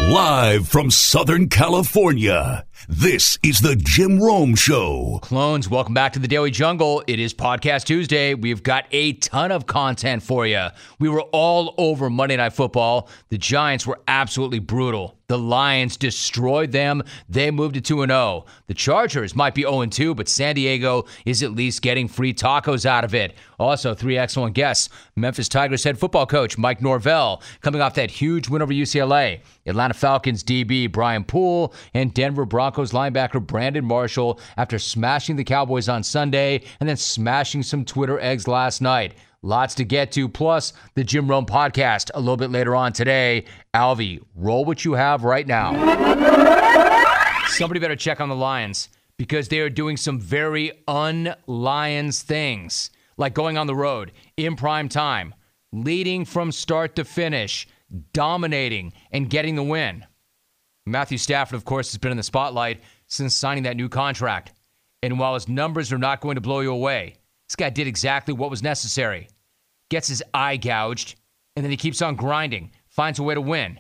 Live from Southern California, this is the Jim Rome Show. Clones, welcome back to the Daily Jungle. It is Podcast Tuesday. We've got a ton of content for you. We were all over Monday Night Football. The Giants were absolutely brutal. The Lions destroyed them. They moved to 2-0. The Chargers might be 0-2, but San Diego is at least getting free tacos out of it. Also, 3 excellent guests. Memphis Tigers head football coach Mike Norvell, coming off that huge win over UCLA. Atlanta Falcons DB Brian Poole and Denver Broncos linebacker Brandon Marshall after smashing the Cowboys on Sunday and then smashing some Twitter eggs last night. Lots to get to, plus the Jim Rome podcast a little bit later on today. Alvy, roll what you have right now. Somebody better check on the Lions because they are doing some very un-Lions things, like going on the road in prime time, leading from start to finish, dominating, and getting the win. Matthew Stafford, of course, has been in the spotlight since signing that new contract. And while his numbers are not going to blow you away, this guy did exactly what was necessary. Gets his eye gouged, and then he keeps on grinding, finds a way to win.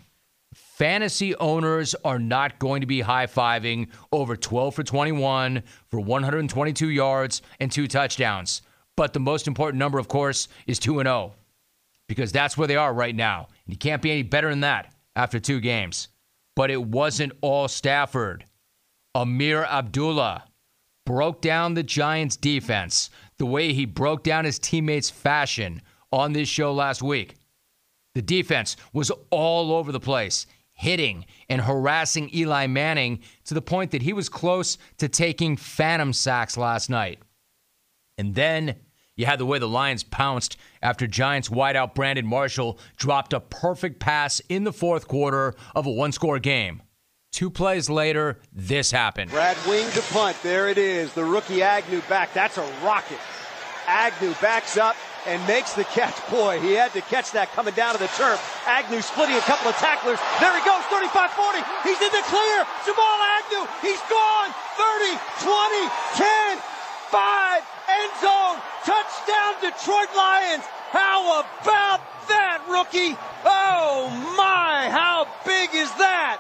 Fantasy owners are not going to be high-fiving over 12 for 21 for 122 yards and 2 touchdowns. But the most important number, of course, is 2-0, because that's where they are right now. And you can't be any better than that after 2 games. But it wasn't all Stafford. Amir Abdullah broke down the Giants' defense the way he broke down his teammates' fashion on this show last week. The defense was all over the place, hitting and harassing Eli Manning to the point that he was close to taking phantom sacks last night. And then you had the way the Lions pounced after Giants wideout Brandon Marshall dropped a perfect pass in the fourth quarter of a one-score game. 2 plays later, this happened. Brad wing to punt. There it is. The rookie Agnew back. That's a rocket. Agnew backs up and makes the catch. Boy, he had to catch that coming down to the turf. Agnew splitting a couple of tacklers. There he goes, 35-40. He's in the clear. Jamal Agnew, he's gone. 30, 20, 10, 5, end zone. Touchdown, Detroit Lions. How about that, rookie? Oh, my, how big is that?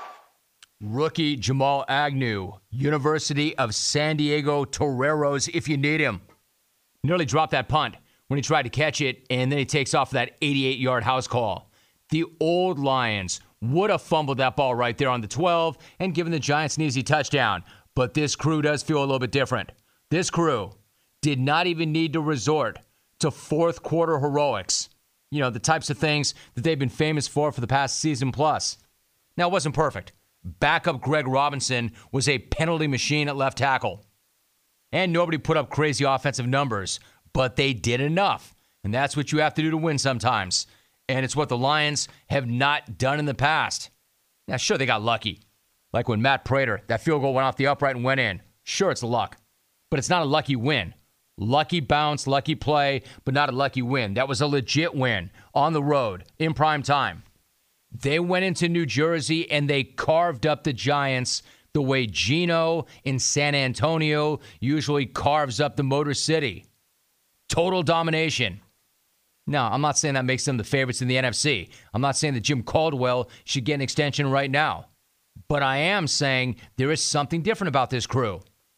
Rookie Jamal Agnew, University of San Diego Toreros if you need him. Nearly dropped that punt when he tried to catch it, and then he takes off that 88-yard house call. The old Lions would have fumbled that ball right there on the 12 and given the Giants an easy touchdown. But this crew does feel a little bit different. This crew did not even need to resort to fourth quarter heroics. You know, the types of things that they've been famous for the past season plus. Now, it wasn't perfect. Backup Greg Robinson was a penalty machine at left tackle. And nobody put up crazy offensive numbers, but they did enough. And that's what you have to do to win sometimes. And it's what the Lions have not done in the past. Now, sure, they got lucky. Like when Matt Prater, that field goal went off the upright and went in. Sure, it's luck. But it's not a lucky win. Lucky bounce, lucky play, but not a lucky win. That was a legit win on the road in prime time. They went into New Jersey and they carved up the Giants the way Geno in San Antonio usually carves up the Motor City. Total domination. Now, I'm not saying that makes them the favorites in the NFC. I'm not saying that Jim Caldwell should get an extension right now. But I am saying there is something different about this crew.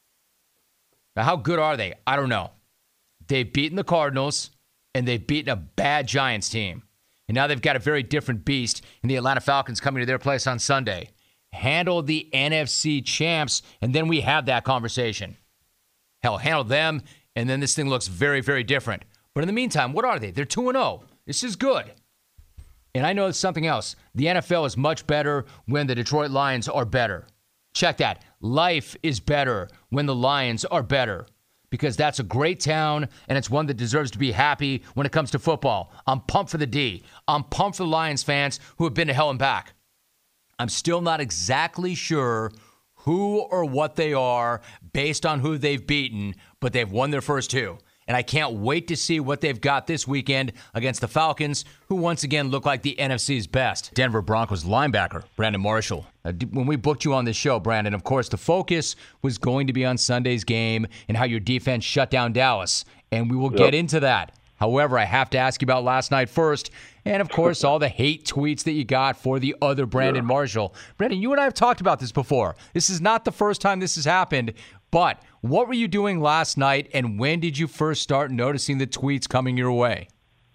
Now, how good are they? I don't know. They've beaten the Cardinals, and they've beaten a bad Giants team. And now they've got a very different beast in the Atlanta Falcons coming to their place on Sunday. Handle the NFC champs, and then we have that conversation. Hell, handle them, and then this thing looks very, very different. But in the meantime, what are they? They're 2-0. This is good. And I know something else. The NFL is much better when the Detroit Lions are better. Check that. Life is better when the Lions are better. Because that's a great town, and it's one that deserves to be happy when it comes to football. I'm pumped for the D. I'm pumped for the Lions fans who have been to hell and back. I'm still not exactly sure who or what they are based on who they've beaten, but they've won their first 2. And I can't wait to see what they've got this weekend against the Falcons, who once again look like the NFC's best. Denver Broncos linebacker Brandon Marshall. When we booked you on this show, Brandon, of course, the focus was going to be on Sunday's game and how your defense shut down Dallas. And we will get into that. However, I have to ask you about last night first, and of course, all the hate tweets that you got for the other Brandon Marshall. Brandon, you and I have talked about this before. This is not the first time this has happened, but what were you doing last night, and when did you first start noticing the tweets coming your way?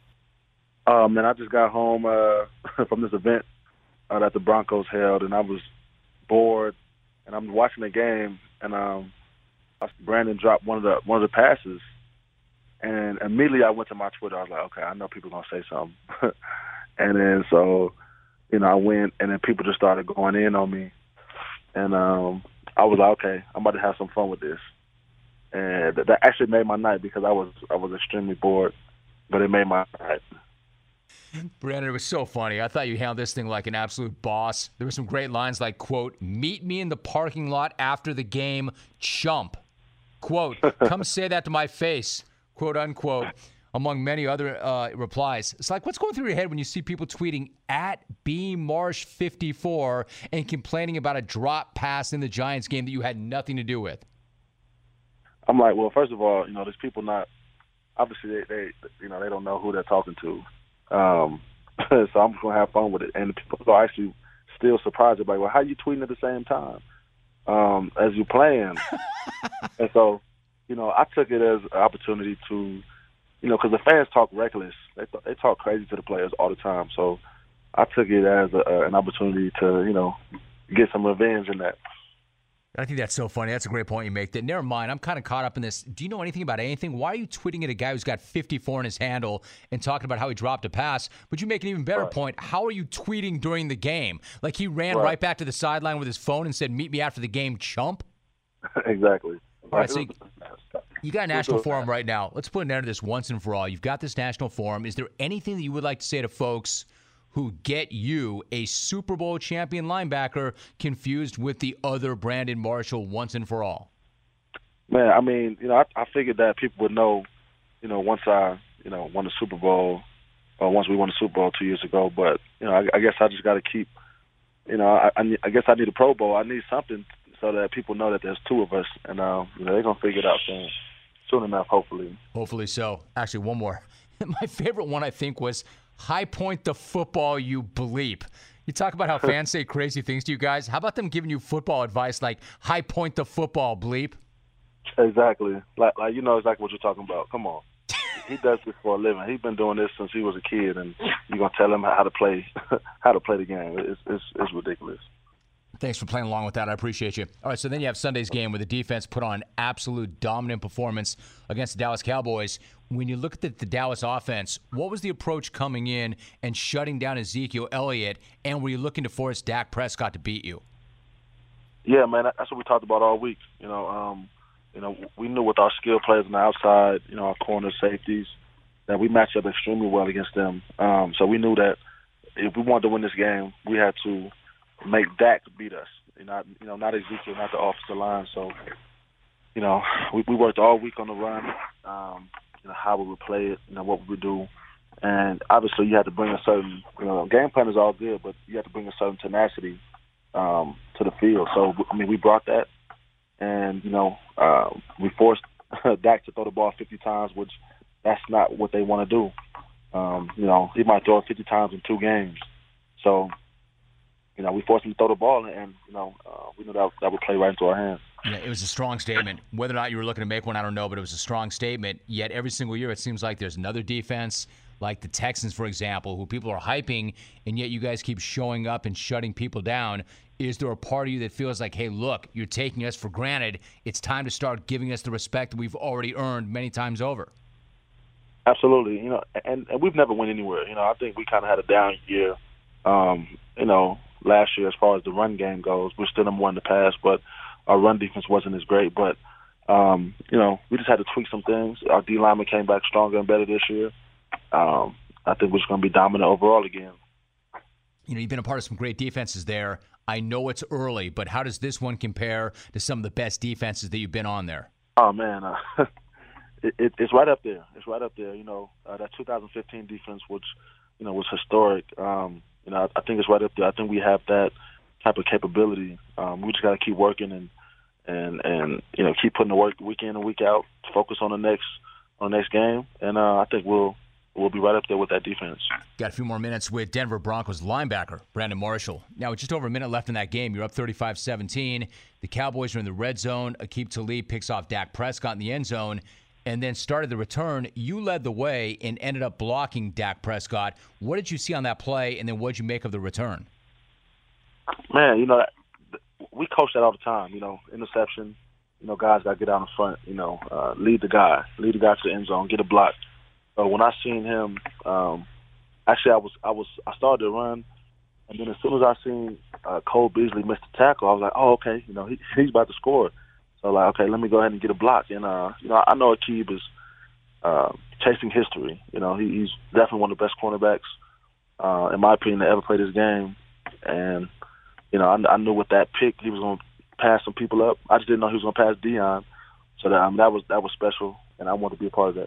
Man, I just got home from this event that the Broncos held, and I was bored, and I'm watching the game, and Brandon dropped one of the passes, and immediately I went to my Twitter. I was like, okay, I know people are gonna say something, and then so, I went, and then people just started going in on me, and I was like, okay, I'm about to have some fun with this, and that actually made my night because I was extremely bored, but it made my night. Brandon, it was so funny. I thought you handled this thing like an absolute boss. There were some great lines like, quote, "Meet me in the parking lot after the game, chump." Quote, "Come say that to my face," quote, unquote, among many other replies. It's like, what's going through your head when you see people tweeting at BMarsh54 and complaining about a drop pass in the Giants game that you had nothing to do with? I'm like, well, first of all, there's people obviously they don't know who they're talking to. So I'm just going to have fun with it. And people are actually still surprised about, well, how you tweeting at the same time as you playing? And so, I took it as an opportunity to, because the fans talk reckless. They talk crazy to the players all the time. So I took it as an opportunity to, get some revenge in that. I think that's so funny. That's a great point you make. That never mind. I'm kind of caught up in this. Do you know anything about anything? Why are you tweeting at a guy who's got 54 in his handle and talking about how he dropped a pass? But you make an even better point. How are you tweeting during the game? Like he ran right back to the sideline with his phone and said, "Meet me after the game, chump." Exactly. All right, so you got a national forum right now. Let's put an end to this once and for all. You've got this national forum. Is there anything that you would like to say to folks who get you, a Super Bowl champion linebacker, confused with the other Brandon Marshall once and for all? Man, I mean, I figured that people would know, once I, won the Super Bowl, or once we won the Super Bowl 2 years ago. But, I guess I just got to keep, I guess I need a Pro Bowl. I need something so that people know that there's two of us. And, they're going to figure it out soon enough, hopefully. Hopefully so. Actually, one more. My favorite one, I think, was "High point the football, you bleep." You talk about how fans say crazy things to you guys. How about them giving you football advice like "high point the football, bleep"? Exactly. Like exactly what you're talking about. Come on. He does this for a living. He's been doing this since he was a kid, and you're gonna tell him how to play the game. It's ridiculous. Thanks for playing along with that. I appreciate you. All right, so then you have Sunday's game where the defense put on an absolute dominant performance against the Dallas Cowboys. When you look at the Dallas offense, what was the approach coming in and shutting down Ezekiel Elliott, and were you looking to force Dak Prescott to beat you? Yeah, man, that's what we talked about all week. We knew with our skill players on the outside, our corner safeties, that we matched up extremely well against them. So we knew that if we wanted to win this game, we had to make Dak beat us. Not Ezekiel, not the offensive line. So, we worked all week on the run. How we would play it, what we would do, and obviously you had to bring a certain, game plan is all good, but you have to bring a certain tenacity to the field. So we brought that, and we forced Dak to throw the ball 50 times, which that's not what they want to do. He might throw it 50 times in 2 games, so. We forced him to throw the ball, and we knew that would play right into our hands. Yeah, it was a strong statement. Whether or not you were looking to make one, I don't know, but it was a strong statement. Yet every single year it seems like there's another defense, like the Texans, for example, who people are hyping, and yet you guys keep showing up and shutting people down. Is there a part of you that feels like, hey, look, you're taking us for granted. It's time to start giving us the respect that we've already earned many times over? Absolutely. And we've never went anywhere. I think we kind of had a down year, last year as far as the run game goes. We're still number one in the pass, but our run defense wasn't as great. But, we just had to tweak some things. Our D lineman came back stronger and better this year. I think we're just going to be dominant overall again. You've been a part of some great defenses there. I know it's early, but how does this one compare to some of the best defenses that you've been on there? Oh, man. It's right up there. It's right up there. That 2015 defense, which, was historic. I think it's right up there. I think we have that type of capability. We just got to keep working and keep putting the work week in and week out. Focus on the next on the next game, and I think we'll be right up there with that defense. Got a few more minutes with Denver Broncos linebacker Brandon Marshall. Now, with just over a minute left in that game, you're up 35-17. The Cowboys are in the red zone. Aqib Talib picks off Dak Prescott in the end zone and then started the return. You led the way and ended up blocking Dak Prescott. What did you see on that play, and then what did you make of the return? Man, we coach that all the time. Interception. Guys got to get out in front. Lead the guy to the end zone, get a block. So when I seen him, actually I started to run, and then as soon as I seen Cole Beasley miss the tackle, I was like, oh, okay, he's about to score. So okay, let me go ahead and get a block. And I know Aqib is chasing history. He's definitely one of the best cornerbacks, in my opinion, to ever play this game. And I knew with that pick he was going to pass some people up. I just didn't know he was going to pass Deion. So that was special, and I wanted to be a part of that.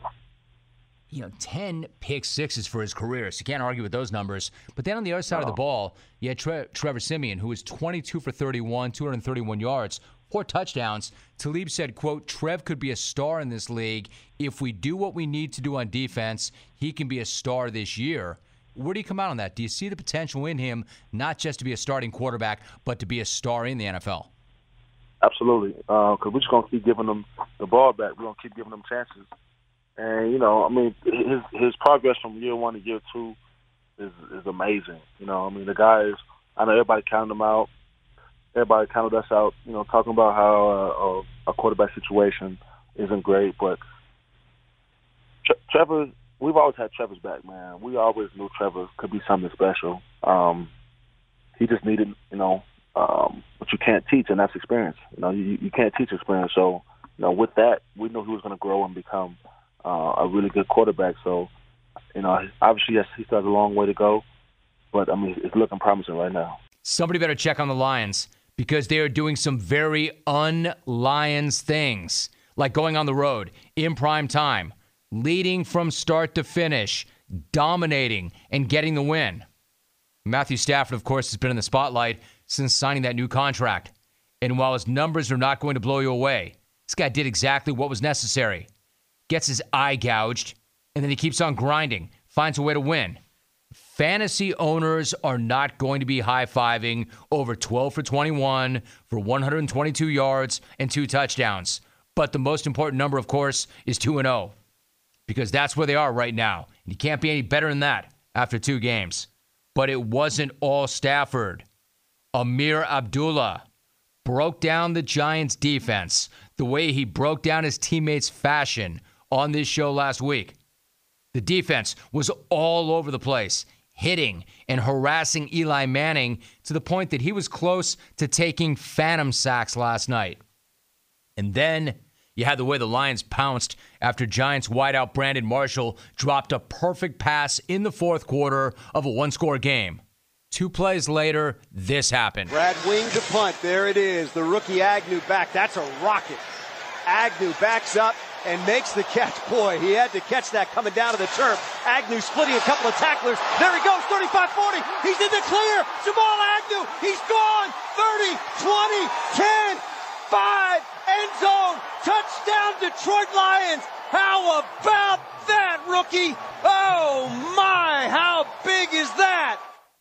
10 pick sixes for his career, so you can't argue with those numbers. But then on the other side of the ball, you had Trevor Siemian, who was 22 for 31, 231 yards, 4 touchdowns. Talib said, quote, Trev could be a star in this league. If we do what we need to do on defense, he can be a star this year. Where do you come out on that? Do you see the potential in him, not just to be a starting quarterback, but to be a star in the NFL? Absolutely, because we're just going to keep giving them the ball back. We're going to keep giving them chances. And, his progress from year 1 to year 2 is amazing. The guys, I know everybody counted him out. Everybody counted us out, talking about how a quarterback situation isn't great. But Trevor, we've always had Trevor's back, man. We always knew Trevor could be something special. He just needed, what you can't teach, and that's experience. You can't teach experience. So, with that, we knew he was going to grow and become a really good quarterback. So, obviously, yes, he still has a long way to go, but, it's looking promising right now. Somebody better check on the Lions because they are doing some very un-Lions things, like going on the road in prime time, leading from start to finish, dominating, and getting the win. Matthew Stafford, of course, has been in the spotlight since signing that new contract. And while his numbers are not going to blow you away, this guy did exactly what was necessary. Gets his eye gouged, and then he keeps on grinding, finds a way to win. Fantasy owners are not going to be high-fiving over 12 for 21 for 122 yards and 2 touchdowns. But the most important number, of course, is 2-0, because that's where they are right now. And you can't be any better than that after 2 games. But it wasn't all Stafford. Amir Abdullah broke down the Giants' defense the way he broke down his teammates' fashion on this show last week. The defense was all over the place, hitting and harassing Eli Manning to the point that he was close to taking phantom sacks last night. And then you had the way the Lions pounced after Giants wideout Brandon Marshall dropped a perfect pass in the fourth quarter of a 1-score game. 2 plays later, this happened. Brad Wing to punt. There it is. The rookie Agnew back. That's a rocket. Agnew backs up and makes the catch. Boy, he had to catch that coming down to the turf. Agnew splitting a couple of tacklers. There he goes, 35-40. He's in the clear. Jamal Agnew, he's gone. 30, 20, 10, 5, end zone. Touchdown, Detroit Lions. How about that, rookie? Oh, my, how big is that?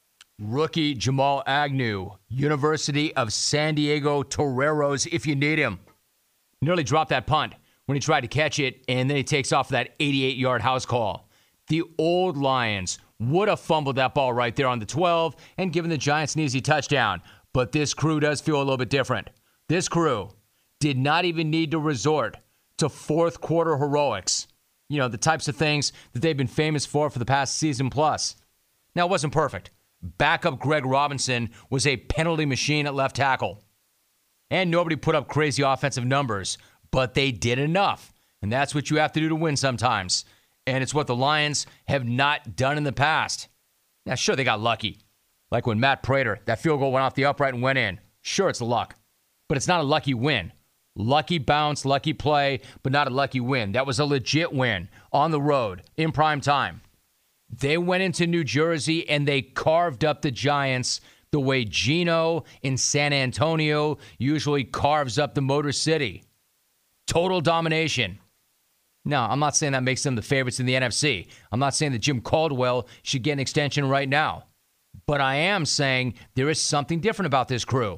Rookie Jamal Agnew, University of San Diego Toreros, if you need him. Nearly dropped that punt when he tried to catch it, and then he takes off that 88-yard house call. The old Lions would have fumbled that ball right there on the 12 and given the Giants an easy touchdown. But this crew does feel a little bit different. This crew did not even need to resort to fourth quarter heroics. The types of things that they've been famous for the past season plus. Now, it wasn't perfect. Backup Greg Robinson was a penalty machine at left tackle. And nobody put up crazy offensive numbers, but they did enough. And that's what you have to do to win sometimes. And it's what the Lions have not done in the past. Now, sure, they got lucky. Like when Matt Prater, that field goal went off the upright and went in. Sure, it's luck. But it's not a lucky win. Lucky bounce, lucky play, but not a lucky win. That was a legit win on the road in prime time. They went into New Jersey and they carved up the Giants the way Geno in San Antonio usually carves up the Motor City. Total domination. No, I'm not saying that makes them the favorites in the NFC. I'm not saying that Jim Caldwell should get an extension right now. But I am saying there is something different about this crew.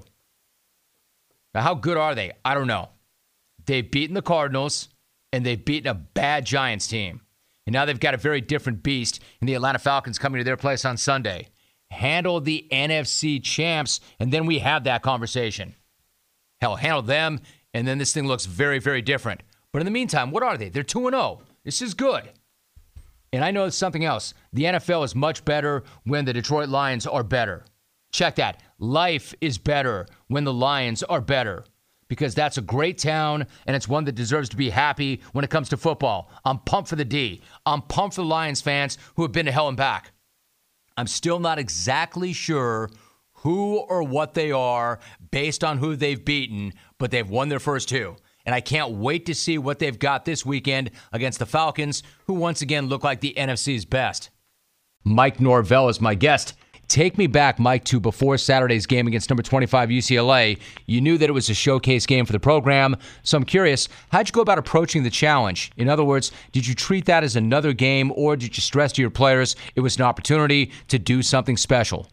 Now, how good are they? I don't know. They've beaten the Cardinals, and they've beaten a bad Giants team. And now they've got a very different beast in the Atlanta Falcons coming to their place on Sunday. Handle the NFC champs, and then we have that conversation. Hell, handle them, and then this thing looks very, very different. But in the meantime, what are they? They're 2-0. This is good. And I know it's something else. The NFL is much better when the Detroit Lions are better. Check that. Life is better when the Lions are better. Because that's a great town, and it's one that deserves to be happy when it comes to football. I'm pumped for the D. I'm pumped for the Lions fans who have been to hell and back. I'm still not exactly sure who or what they are based on who they've beaten, but they've won their first two. And I can't wait to see what they've got this weekend against the Falcons, who once again look like the NFC's best. Mike Norvell is my guest. Take me back, Mike, to before Saturday's game against number 25 UCLA. You knew that it was a showcase game for the program. So I'm curious, how'd you go about approaching the challenge? In other words, did you treat that as another game, or did you stress to your players it was an opportunity to do something special?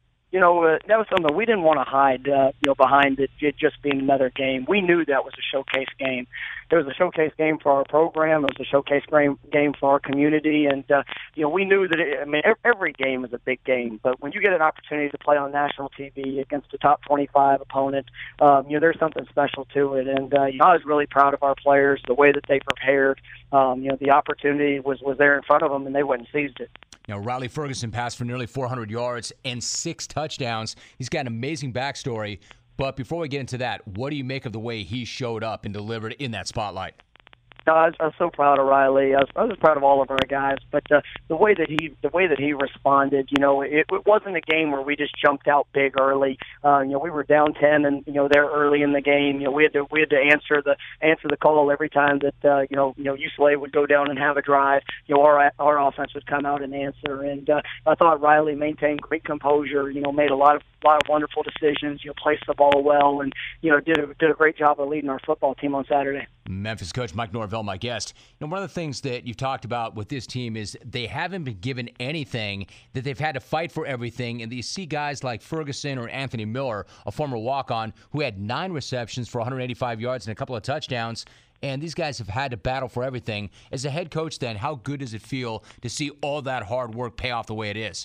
That was something we didn't want to hide, behind it just being another game. We knew that was a showcase game. It was a showcase game for our program. It was a showcase game for our community. And, we knew that, every game is a big game. But when you get an opportunity to play on national TV against a top 25 opponent, there's something special to it. And, I was really proud of our players, the way that they prepared. The opportunity was there in front of them, and they went and seized it. Riley Ferguson passed for nearly 400 yards and 6 touchdowns. He's got an amazing backstory. But before we get into that, what do you make of the way he showed up and delivered in that spotlight? I was so proud of Riley. I was proud of all of our guys, but the way that he responded, it wasn't a game where we just jumped out big early. We were down 10, and there early in the game, we had to answer the call every time that UCLA would go down and have a drive. Our offense would come out and answer, and I thought Riley maintained great composure. Made a lot of wonderful decisions. Placed the ball well, and did a great job of leading our football team on Saturday. Memphis coach Mike Norvell, my guest. One of the things that you've talked about with this team is they haven't been given anything, that they've had to fight for everything. And you see guys like Ferguson or Anthony Miller, a former walk-on, who had 9 receptions for 185 yards and a couple of touchdowns. And these guys have had to battle for everything. As a head coach, then, how good does it feel to see all that hard work pay off the way it is?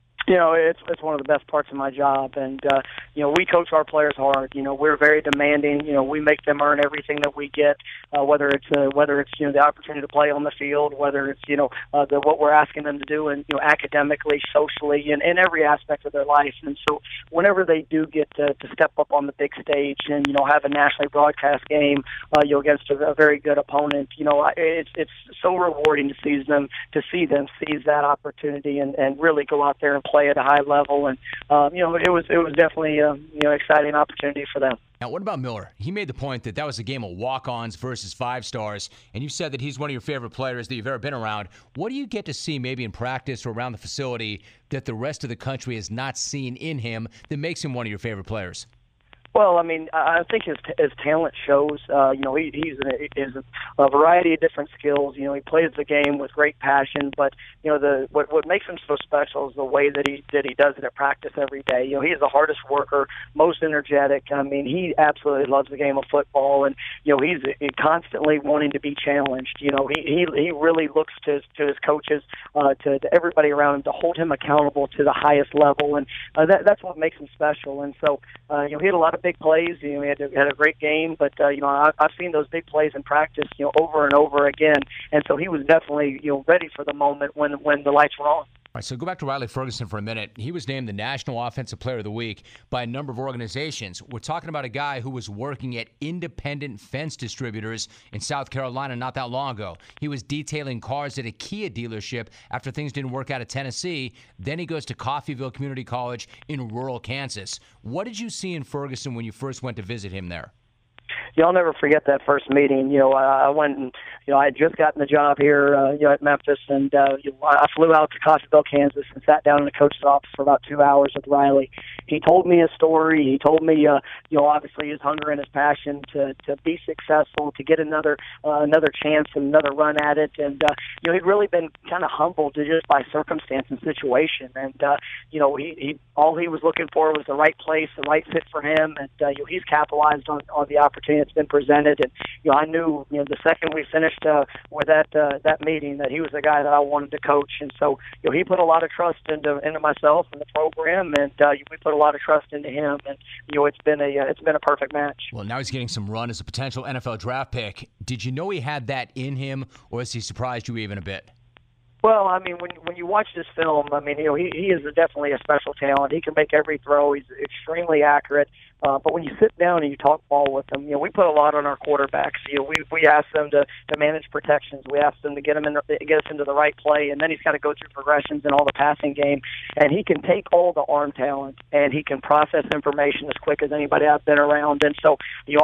It's one of the best parts of my job, and we coach our players hard. We're very demanding. We make them earn everything that we get, whether it's the opportunity to play on the field, whether it's what we're asking them to do, and academically, socially, in every aspect of their life. And so, whenever they do get to step up on the big stage and have a nationally broadcast game, against a very good opponent, it's so rewarding to see them seize that opportunity and really go out there and play at a high level, and it was definitely exciting opportunity for them. Now, what about Miller? He made the point that was a game of walk-ons versus 5-stars, and you said that he's one of your favorite players that you've ever been around. What do you get to see maybe in practice or around the facility that the rest of the country has not seen in him that makes him one of your favorite players? Well, I think his talent shows. He's a variety of different skills. He plays the game with great passion. But what makes him so special is the way that he does it at practice every day. He is the hardest worker, most energetic. He absolutely loves the game of football, and he's constantly wanting to be challenged. He really looks to his coaches, to everybody around him, to hold him accountable to the highest level, and that's what makes him special. And so he had a lot of big plays. He had a great game, but I've seen those big plays in practice, over and over again. And so he was definitely ready for the moment when the lights were on. All right, so go back to Riley Ferguson for a minute. He was named the National Offensive Player of the Week by a number of organizations. We're talking about a guy who was working at independent fence distributors in South Carolina not that long ago. He was detailing cars at a Kia dealership after things didn't work out at Tennessee. Then he goes to Coffeyville Community College in rural Kansas. What did you see in Ferguson when you first went to visit him there? I'll never forget that first meeting. I went and, I had just gotten the job here, at Memphis, and I flew out to Coffeyville, Kansas, and sat down in the coach's office for about 2 hours with Riley. he told me his story. He told me, obviously his hunger and his passion to be successful, to get another chance and another run at it. And, he'd really been kind of humbled just by circumstance and situation. And, all he was looking for was the right place, the right fit for him. And, he's capitalized on the opportunity that's been presented. And, I knew, the second we finished with that meeting that he was the guy that I wanted to coach. And so, he put a lot of trust into myself and the program, and we put a lot of trust into him. And, it's been a perfect match. Well, now he's getting some run as a potential NFL draft pick. Did you know he had that in him, or has he surprised you even a bit? Well, I mean, when you watch this film, I mean, he is definitely a special talent. He can make every throw. He's extremely accurate. But when you sit down and you talk ball with him, we put a lot on our quarterbacks. We ask them to manage protections. We ask them to get us into the right play, and then he's got to go through progressions in all the passing game. And he can take all the arm talent, and he can process information as quick as anybody I've been around. And so,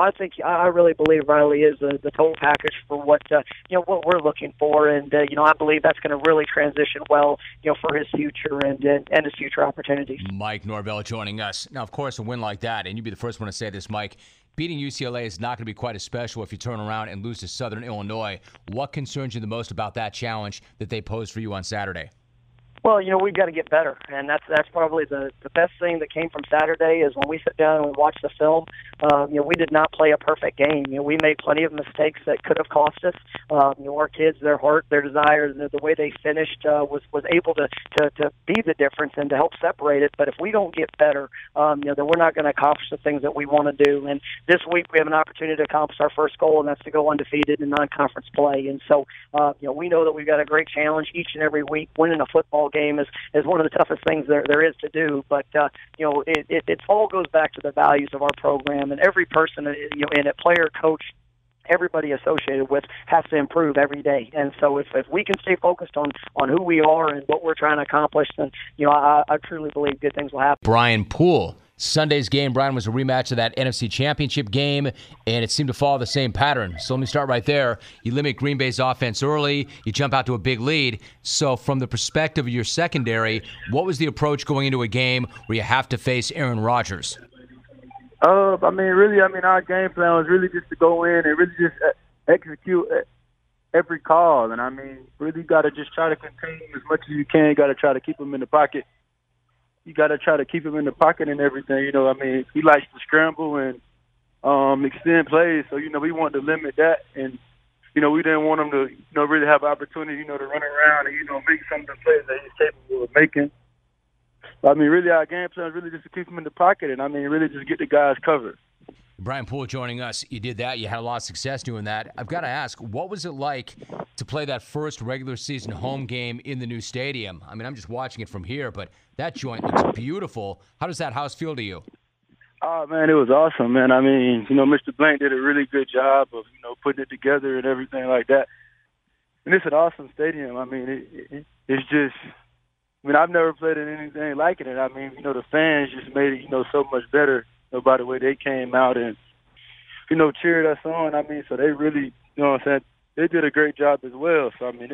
I really believe Riley is the total package for what we're looking for. And I believe that's going to really transition well, for his future and his future opportunities. Mike Norvell joining us. Now, of course, a win like that, and you'd be the first one to say this, Mike, beating UCLA is not going to be quite as special if you turn around and lose to Southern Illinois. What concerns you the most about that challenge that they posed for you on Saturday? Well, we've got to get better, and that's probably the best thing that came from Saturday is when we sit down and we watch the film. We did not play a perfect game. We made plenty of mistakes that could have cost us. Our kids, their heart, their desire, the way they finished was able to be the difference and to help separate it. But if we don't get better, then we're not going to accomplish the things that we want to do. And this week we have an opportunity to accomplish our first goal, and that's to go undefeated in non-conference play. And so, we know that we've got a great challenge each and every week. Winning a football game is one of the toughest things there is to do. But it all goes back to the values of our program, and every person in it, player, coach, everybody associated with has to improve every day. And so if we can stay focused on who we are and what we're trying to accomplish, then I truly believe good things will happen. Brian Poole. Sunday's game, Brian, was a rematch of that NFC Championship game, and it seemed to follow the same pattern. So let me start right there. You limit Green Bay's offense early. You jump out to a big lead. So from the perspective of your secondary, what was the approach going into a game where you have to face Aaron Rodgers? Our game plan was really just to go in and really just execute every call. And, really got to just try to contain him as much as you can. You got to try to keep him in the pocket. You got to try to keep him in the pocket and everything. He likes to scramble and extend plays. So, we wanted to limit that. And, we didn't want him to, really have an opportunity, to run around and, make some of the plays that he's capable of making. Really, our game plan is really just to keep him in the pocket and, really just get the guys covered. Brian Poole joining us. You did that. You had a lot of success doing that. I've got to ask, what was it like to play that first regular season home game in the new stadium? I'm just watching it from here, but that joint looks beautiful. How does that house feel to you? Oh, man, it was awesome, man. Mr. Blank did a really good job of, putting it together and everything like that. And it's an awesome stadium. It's just, I've never played in anything like it. And, the fans just made it, so much better. By the way they came out and, cheered us on. So they really, they did a great job as well. So, it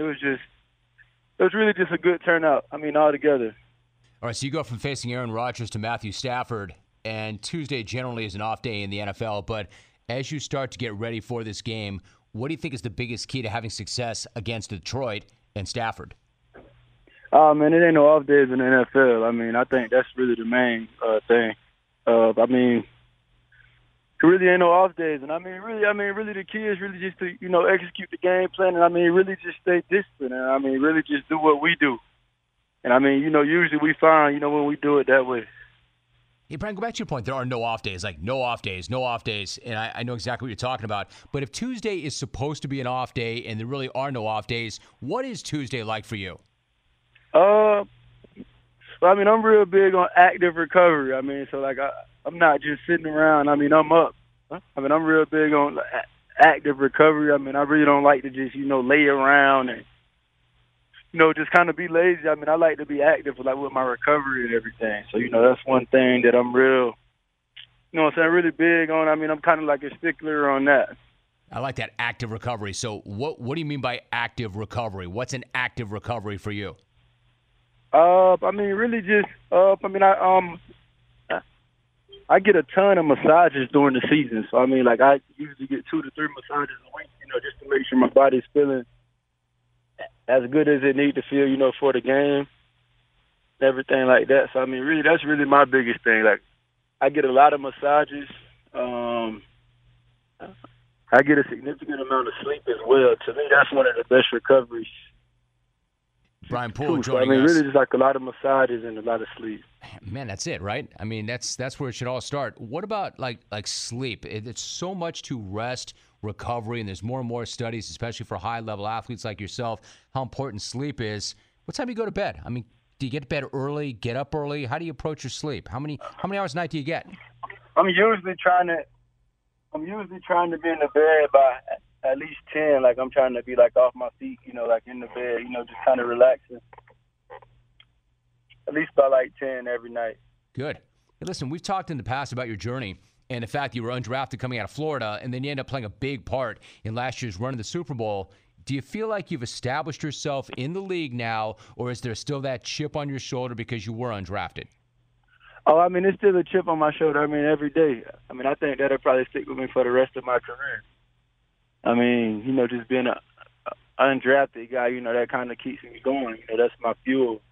was really just a good turnout, all together. All right, so you go from facing Aaron Rodgers to Matthew Stafford, and Tuesday generally is an off day in the NFL. But as you start to get ready for this game, what do you think is the biggest key to having success against Detroit and Stafford? Oh, man, it ain't no off days in the NFL. I think that's really the main thing. It really ain't no off days, and really the key is really just to execute the game plan, and really just stay disciplined, and really just do what we do, and usually we find when we do it that way. Hey, Brian, go back to your point. There are no off days, like no off days, and I know exactly what you're talking about. But if Tuesday is supposed to be an off day, and there really are no off days, what is Tuesday like for you? I'm real big on active recovery. I'm not just sitting around. I'm up. I'm real big on active recovery. I really don't like to just, lay around and, just kind of be lazy. I like to be active, with my recovery and everything. So, that's one thing that I'm real, really big on. I'm kind of like a stickler on that. I like that active recovery. So what do you mean by active recovery? What's an active recovery for you? Really just, I get a ton of massages during the season. So, I mean, like, I usually get 2 to 3 massages a week, just to make sure my body's feeling as good as it needs to feel, for the game, everything like that. So, I mean, really, that's really my biggest thing. Like, I get a lot of massages. I get a significant amount of sleep as well. To me, that's one of the best recoveries. Brian Poole So, I joining mean, us. really just like a lot of massages and a lot of sleep. Man, that's it, right? I mean, that's where it should all start. What about like sleep? It's so much to rest, recovery, and there's more and more studies, especially for high-level athletes like yourself, how important sleep is. What time do you go to bed? I mean, do you get to bed early, get up early? How do you approach your sleep? How many hours a night do you get? I'm usually trying to be in the bed by at least 10. Like, I'm trying to be, like, off my feet, like in the bed, just kind of relaxing. At least by, like, 10 every night. Good. Hey, listen, we've talked in the past about your journey and the fact you were undrafted coming out of Florida, and then you end up playing a big part in last year's run of the Super Bowl. Do you feel like you've established yourself in the league now, or is there still that chip on your shoulder because you were undrafted? Oh, I mean, it's still a chip on my shoulder. I mean, every day. I mean, I think that'll probably stick with me for the rest of my career. I mean, just being an undrafted guy, that kind of keeps me going. That's my fuel.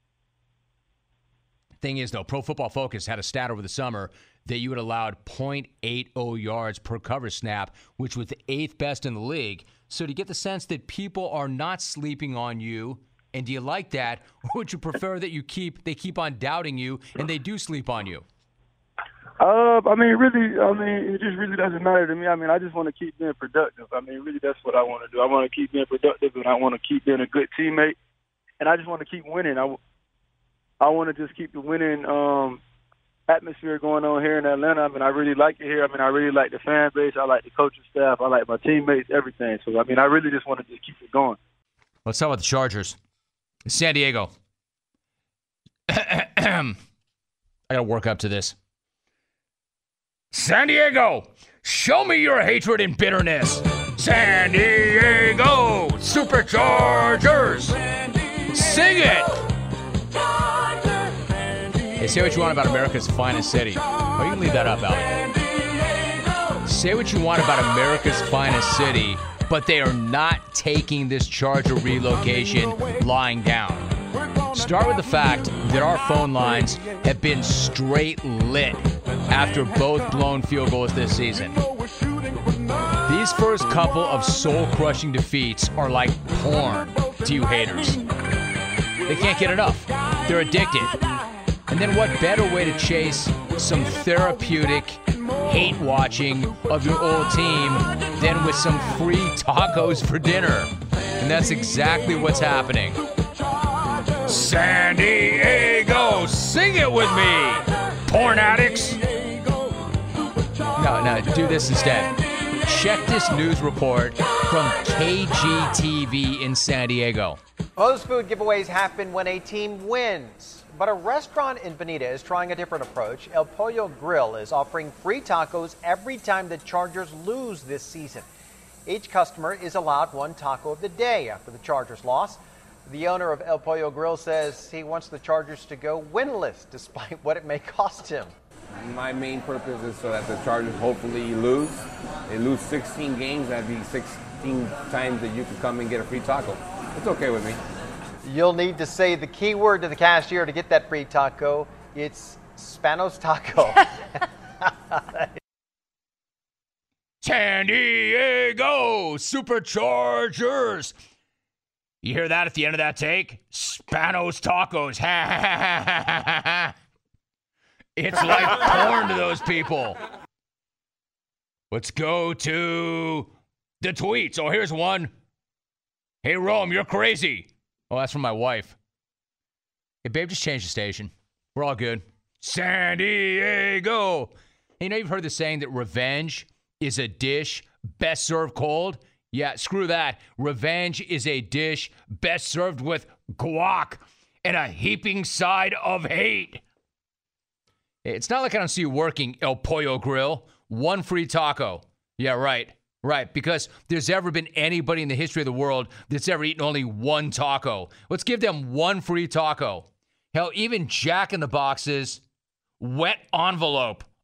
Thing is, though, Pro Football Focus had a stat over the summer that you had allowed 0.80 yards per cover snap, which was the 8th best in the league. So do you get the sense that people are not sleeping on you? And do you like that? Or would you prefer that they keep on doubting you and they do sleep on you? I mean, it just really doesn't matter to me. I mean, I just want to keep being productive. I mean, really, that's what I want to do. I want to keep being productive, and I want to keep being a good teammate, and I just want to keep winning. I want to just keep the winning atmosphere going on here in Atlanta. I mean, I really like it here. I mean, I really like the fan base. I like the coaching staff. I like my teammates, everything. So, I mean, I really just want to just keep it going. Let's talk about the Chargers. San Diego. I got to work up to this. San Diego, show me your hatred and bitterness. San Diego Superchargers. Sing it. Hey, say what you want about America's finest city. Oh, you can leave that up, Alec. Say what you want about America's finest city, but they are not taking this Charger relocation lying down. Start with the fact that our phone lines have been straight lit after both blown field goals this season. These first couple of soul-crushing defeats are like porn to you haters. They can't get enough. They're addicted. And then what better way to chase some therapeutic hate-watching of your old team than with some free tacos for dinner? And that's exactly what's happening. San Diego, sing it with me, porn addicts. No, do this instead. Check this news report from KGTV in San Diego. Most food giveaways happen when a team wins. But a restaurant in Bonita is trying a different approach. El Pollo Grill is offering free tacos every time the Chargers lose this season. Each customer is allowed one taco of the day after the Chargers loss. The owner of El Pollo Grill says he wants the Chargers to go winless despite what it may cost him. My main purpose is so that the Chargers hopefully lose. They lose 16 games, that'd be 16 times that you could come and get a free taco. It's okay with me. You'll need to say the key word to the cashier to get that free taco. It's Spanos Taco. San Diego Superchargers. You hear that at the end of that take? Spanos Tacos. It's like porn to those people. Let's go to the tweets. Oh, here's one. Hey, Rome, you're crazy. Oh, that's from my wife. Hey, babe, just change the station. We're all good. San Diego. Hey, you've heard the saying that revenge is a dish best served cold? Yeah, screw that. Revenge is a dish best served with guac and a heaping side of hate. It's not like I don't see you working, El Pollo Grill. One free taco. Yeah, right. Right, because there's ever been anybody in the history of the world that's ever eaten only one taco. Let's give them one free taco. Hell, even Jack in the Box's wet envelope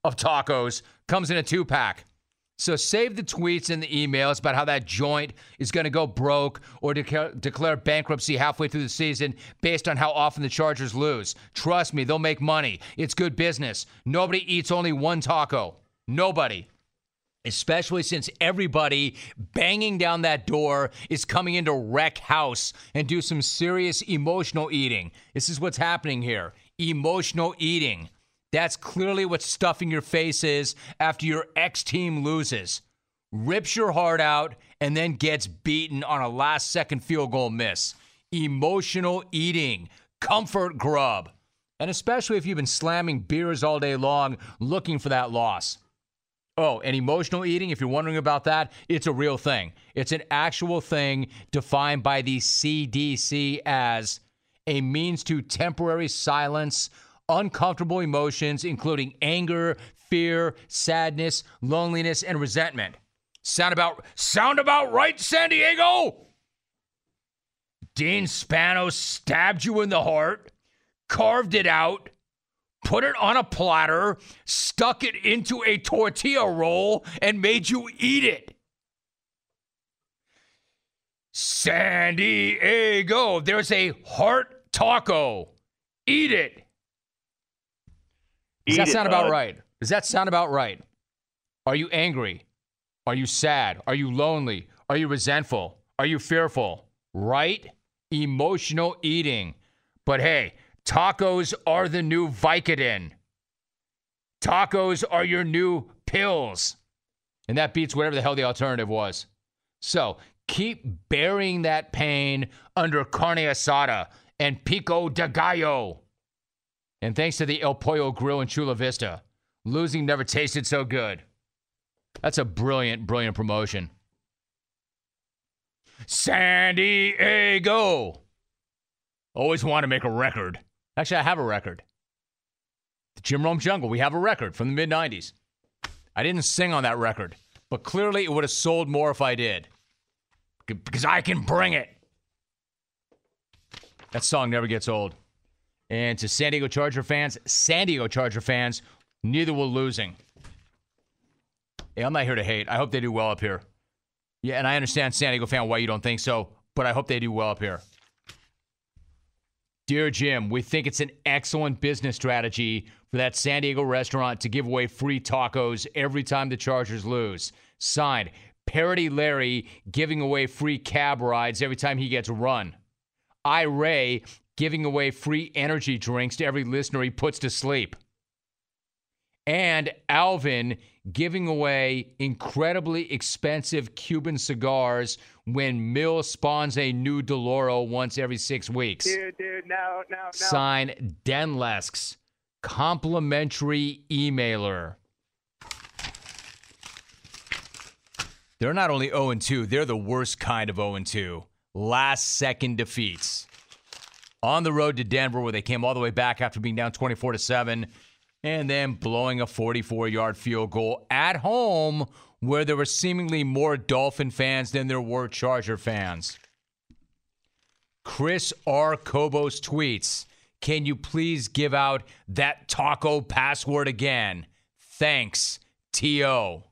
of tacos comes in a 2-pack. So save the tweets and the emails about how that joint is going to go broke or declare bankruptcy halfway through the season based on how often the Chargers lose. Trust me, they'll make money. It's good business. Nobody eats only one taco. Nobody. Especially since everybody banging down that door is coming in to wreck house and do some serious emotional eating. This is what's happening here. Emotional eating. That's clearly what stuffing your face is after your ex-team loses. Rips your heart out and then gets beaten on a last-second field goal miss. Emotional eating. Comfort grub. And especially if you've been slamming beers all day long looking for that loss. Oh, and emotional eating, if you're wondering about that, it's a real thing. It's an actual thing defined by the CDC as a means to temporary silence uncomfortable emotions, including anger, fear, sadness, loneliness, and resentment. Sound about right, San Diego? Dean Spanos stabbed you in the heart, carved it out, put it on a platter, stuck it into a tortilla roll, and made you eat it. San Diego, there's a heart taco. Eat it. Does that sound about right? Does that sound about right? Are you angry? Are you sad? Are you lonely? Are you resentful? Are you fearful? Right? Emotional eating. But hey, tacos are the new Vicodin. Tacos are your new pills. And that beats whatever the hell the alternative was. So keep burying that pain under carne asada and pico de gallo. And thanks to the El Pollo Grill in Chula Vista, losing never tasted so good. That's a brilliant, brilliant promotion. San Diego. Always want to make a record. Actually, I have a record. The Jim Rome Jungle, we have a record from the mid-'90s. I didn't sing on that record, but clearly it would have sold more if I did. Because I can bring it. That song never gets old. And to San Diego Charger fans, neither will losing. Hey, I'm not here to hate. I hope they do well up here. Yeah, and I understand, San Diego fan, why you don't think so, but I hope they do well up here. Dear Jim, we think it's an excellent business strategy for that San Diego restaurant to give away free tacos every time the Chargers lose. Signed, Parody Larry giving away free cab rides every time he gets run. Ray giving away free energy drinks to every listener he puts to sleep. And Alvin giving away incredibly expensive Cuban cigars when Mill spawns a new DeLoro once every 6 weeks. Dude, no. Sign Denlesks, complimentary emailer. They're not only 0-2, they're the worst kind of 0-2. Last-second defeats. On the road to Denver, where they came all the way back after being down 24-7, and then blowing a 44-yard field goal at home, where there were seemingly more Dolphin fans than there were Charger fans. Chris R. Kobos tweets, can you please give out that taco password again? Thanks, T.O.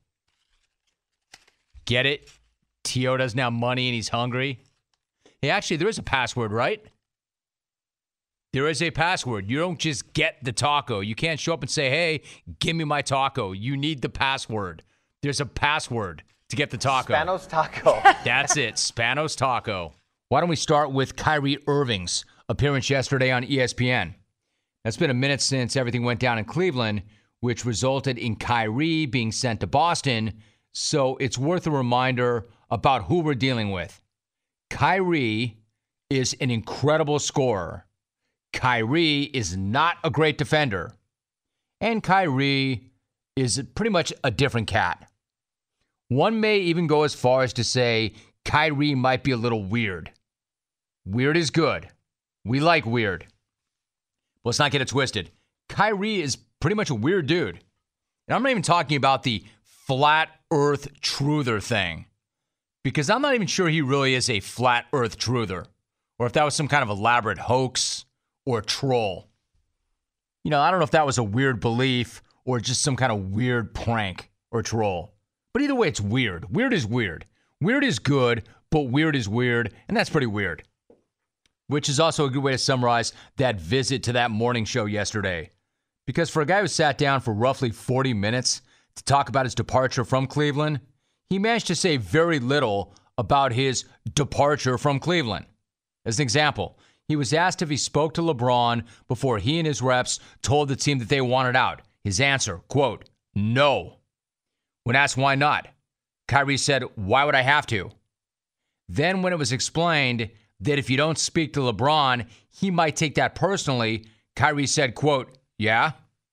Get it? T.O. doesn't have money and he's hungry? Hey, actually, there is a password, right? There is a password. You don't just get the taco. You can't show up and say, hey, give me my taco. You need the password. There's a password to get the taco. Spanos Taco. That's it. Spanos Taco. Why don't we start with Kyrie Irving's appearance yesterday on ESPN? It's been a minute since everything went down in Cleveland, which resulted in Kyrie being sent to Boston. So it's worth a reminder about who we're dealing with. Kyrie is an incredible scorer. Kyrie is not a great defender. And Kyrie is pretty much a different cat. One may even go as far as to say Kyrie might be a little weird. Weird is good. We like weird. Let's not get it twisted. Kyrie is pretty much a weird dude. And I'm not even talking about the flat earth truther thing. Because I'm not even sure he really is a flat earth truther. Or if that was some kind of elaborate hoax or troll. You know, I don't know if that was a weird belief or just some kind of weird prank or troll. But either way, it's weird. Weird is weird. Weird is good, but weird is weird, and that's pretty weird. Which is also a good way to summarize that visit to that morning show yesterday. Because for a guy who sat down for roughly 40 minutes to talk about his departure from Cleveland, he managed to say very little about his departure from Cleveland. As an example, he was asked if he spoke to LeBron before he and his reps told the team that they wanted out. His answer, quote, no. When asked why not, Kyrie said, why would I have to? Then when it was explained that if you don't speak to LeBron, he might take that personally, Kyrie said, quote, yeah.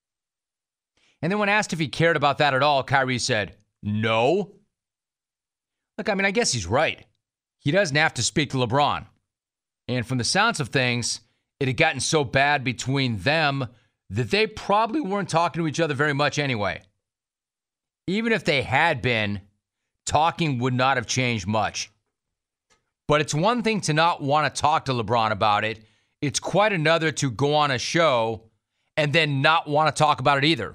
And then when asked if he cared about that at all, Kyrie said, no. Look, I mean, I guess he's right. He doesn't have to speak to LeBron. And from the sounds of things, it had gotten so bad between them that they probably weren't talking to each other very much anyway. Even if they had been, talking would not have changed much. But it's one thing to not want to talk to LeBron about it. It's quite another to go on a show and then not want to talk about it either.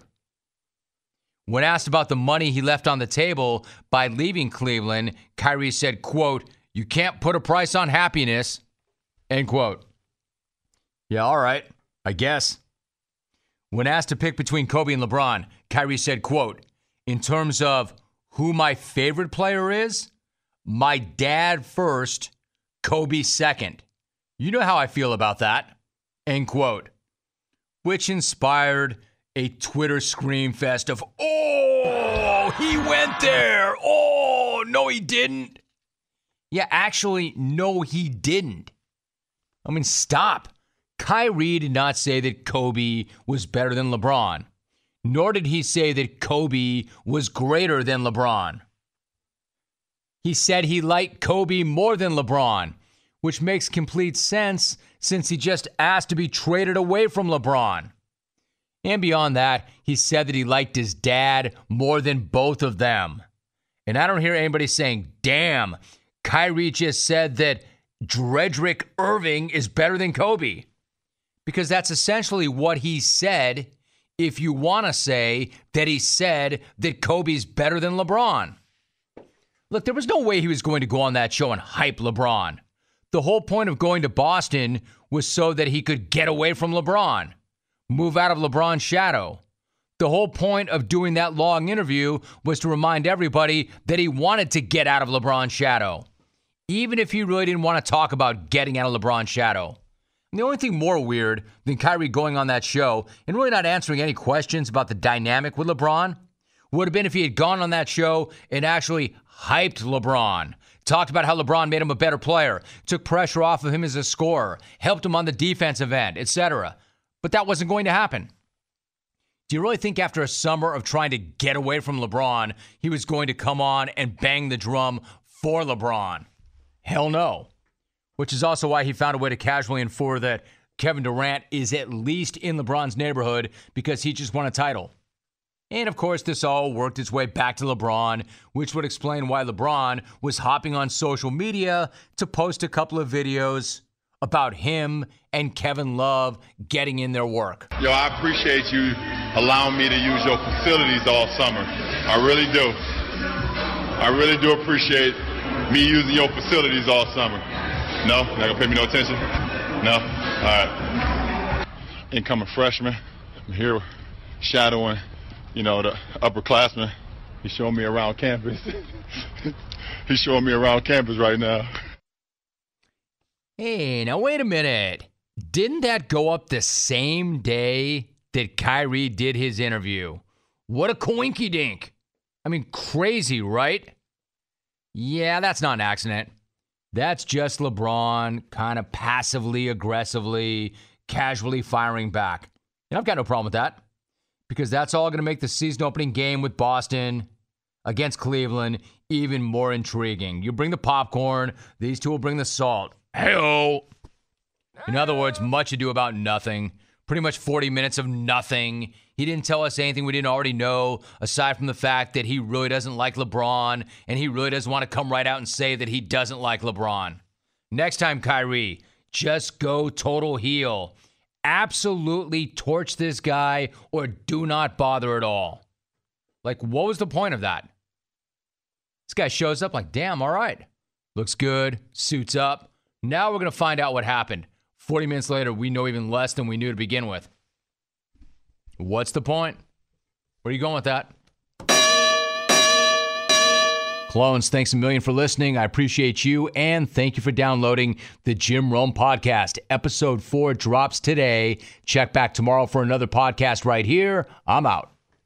When asked about the money he left on the table by leaving Cleveland, Kyrie said, quote, you can't put a price on happiness, end quote. Yeah, all right, I guess. When asked to pick between Kobe and LeBron, Kyrie said, quote, in terms of who my favorite player is, my dad first, Kobe second. You know how I feel about that, end quote. Which inspired a Twitter scream fest of, oh, he went there. Oh, no, he didn't. Yeah, actually, no, he didn't. I mean, stop. Kyrie did not say that Kobe was better than LeBron, nor did he say that Kobe was greater than LeBron. He said he liked Kobe more than LeBron, which makes complete sense since he just asked to be traded away from LeBron. And beyond that, he said that he liked his dad more than both of them. And I don't hear anybody saying, damn, Kyrie just said that Dredrick Irving is better than Kobe. Because that's essentially what he said if you want to say that he said that Kobe's better than LeBron. Look, there was no way he was going to go on that show and hype LeBron. The whole point of going to Boston was so that he could get away from LeBron, move out of LeBron's shadow. The whole point of doing that long interview was to remind everybody that he wanted to get out of LeBron's shadow, even if he really didn't want to talk about getting out of LeBron's shadow. And the only thing more weird than Kyrie going on that show and really not answering any questions about the dynamic with LeBron would have been if he had gone on that show and actually hyped LeBron, talked about how LeBron made him a better player, took pressure off of him as a scorer, helped him on the defensive end, etc. But that wasn't going to happen. Do you really think after a summer of trying to get away from LeBron, he was going to come on and bang the drum for LeBron? Hell no. Which is also why he found a way to casually infer that Kevin Durant is at least in LeBron's neighborhood because he just won a title. And of course, this all worked its way back to LeBron, which would explain why LeBron was hopping on social media to post a couple of videos about him and Kevin Love getting in their work. Yo, I appreciate you allowing me to use your facilities all summer. I really do. I really do appreciate me using your facilities all summer. No? Not gonna pay me no attention? No? All right. Incoming freshman. I'm here shadowing, the upperclassmen. He's showing me around campus. He's showing me around campus right now. Hey, now wait a minute. Didn't that go up the same day that Kyrie did his interview? What a coinky-dink. I mean, crazy, right? Yeah, that's not an accident. That's just LeBron kind of passively, aggressively, casually firing back. And I've got no problem with that because that's all going to make the season opening game with Boston against Cleveland even more intriguing. You bring the popcorn, these two will bring the salt. Hey-o! In other words, much ado about nothing. Pretty much 40 minutes of nothing. He didn't tell us anything we didn't already know, aside from the fact that he really doesn't like LeBron, and he really doesn't want to come right out and say that he doesn't like LeBron. Next time, Kyrie, just go total heel. absolutely torch this guy or do not bother at all. Like, what was the point of that? This guy shows up like, damn, all right. Looks good, suits up. Now we're going to find out what happened. 40 minutes later, we know even less than we knew to begin with. What's the point? Where are you going with that? Clones, thanks a million for listening. I appreciate you, and thank you for downloading the Jim Rome Podcast. Episode 4 drops today. Check back tomorrow for another podcast right here. I'm out.